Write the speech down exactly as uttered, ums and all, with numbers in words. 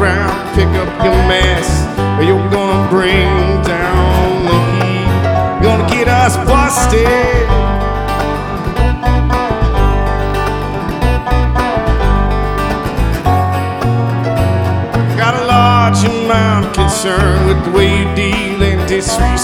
around, pick up your mess, or you're gonna bring down the heat. You're gonna get us busted. Got a large amount of concern with the way you deal and disrespect